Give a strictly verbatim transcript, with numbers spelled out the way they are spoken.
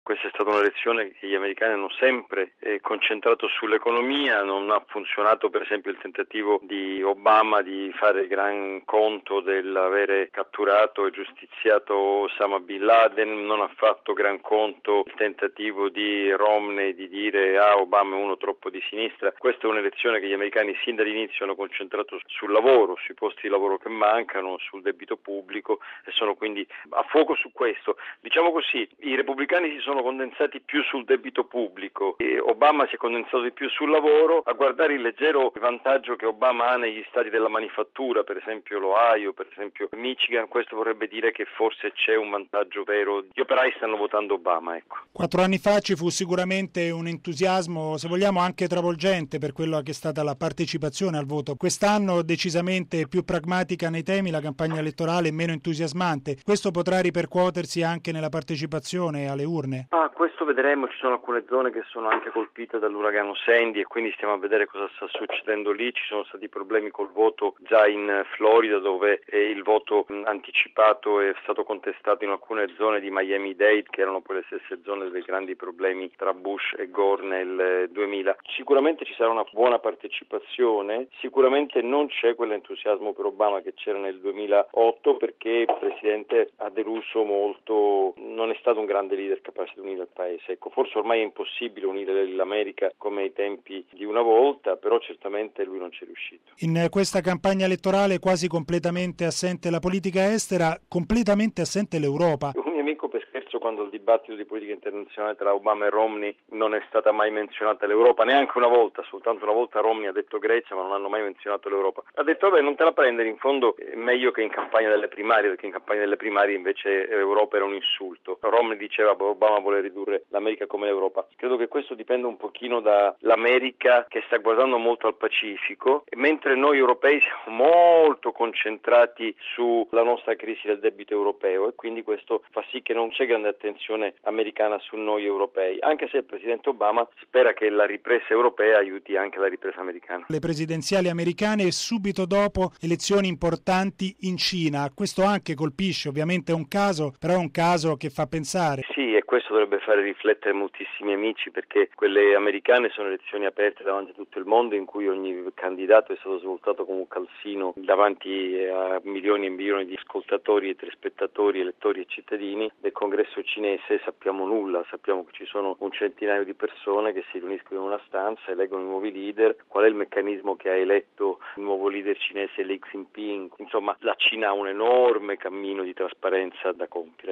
Questa è stata un'elezione che gli americani hanno sempre eh, concentrato sull'economia, non ha funzionato per esempio il tentativo di Obama di fare gran conto dell'avere catturato e giustiziato Osama Bin Laden, non ha fatto gran conto il tentativo di Romney di dire ah Obama è uno troppo di sinistra. Questa è un'elezione che gli americani sin dall'inizio hanno concentrato sul lavoro, sui posti di lavoro che mancano, sul debito pubblico e sono quindi a fuoco su questo. Diciamo così, i repubblicani si sono sono condensati più sul debito pubblico e Obama si è condensato di più sul lavoro, a guardare il leggero vantaggio che Obama ha negli stati della manifattura, per esempio l'Ohio, per esempio Michigan. Questo vorrebbe dire che forse c'è un vantaggio vero. Gli operai stanno votando Obama, ecco. Quattro anni fa ci fu sicuramente un entusiasmo, se vogliamo anche travolgente, per quello che è stata la partecipazione al voto. Quest'anno decisamente più pragmatica nei temi, la campagna elettorale è meno entusiasmante. Questo potrà ripercuotersi anche nella partecipazione alle urne? Ah, questo vedremo, ci sono alcune zone che sono anche colpite dall'uragano Sandy e quindi stiamo a vedere cosa sta succedendo lì. Ci sono stati problemi col voto già in Florida, dove eh, il voto mh, anticipato è stato contestato in alcune zone di Miami-Dade, che erano poi le stesse zone dei grandi problemi tra Bush e Gore nel eh, duemila. Sicuramente ci sarà una buona partecipazione, sicuramente non c'è quell'entusiasmo per Obama che c'era nel duemilaotto, perché il Presidente ha deluso molto, non è stato un grande leader capace di unire il paese. Ecco, forse ormai è impossibile unire l'America come ai tempi di una volta, però certamente lui non ci è riuscito. In questa campagna elettorale quasi completamente assente la politica estera, completamente assente l'Europa. Un mio amico per scherzo, quando il dibattito di politica internazionale tra Obama e Romney, non è stata mai menzionata l'Europa, neanche una volta, soltanto una volta Romney ha detto Grecia, ma non hanno mai menzionato l'Europa. Ha detto vabbè, non te la prendere, in fondo è meglio che in campagna delle primarie, perché in campagna delle primarie invece l'Europa era un insulto. Romney diceva Obama vuole ridurre l'America come l'Europa. Credo che questo dipenda un pochino dall'America che sta guardando molto al Pacifico, mentre noi europei siamo molto concentrati sulla nostra crisi del debito europeo e quindi questo fa sì che non c'è grande attenzione americana su noi europei, anche se il Presidente Obama spera che la ripresa europea aiuti anche la ripresa americana. Le presidenziali americane e subito dopo elezioni importanti in Cina. Questo anche colpisce, ovviamente è un caso, però è un caso che fa pensare. Sì, e questo dovrebbe fare riflettere moltissimi amici, perché quelle americane sono elezioni aperte davanti a tutto il mondo, in cui ogni candidato è stato svoltato come un calzino davanti a milioni e milioni di ascoltatori e telespettatori, elettori e cittadini. Del congresso cinese sappiamo nulla, sappiamo che ci sono un centinaio di persone che si riuniscono in una stanza, eleggono i nuovi leader. Qual è il meccanismo che ha eletto il nuovo leader cinese Xi Jinping? Insomma, la Cina ha un enorme cammino di trasparenza da compiere.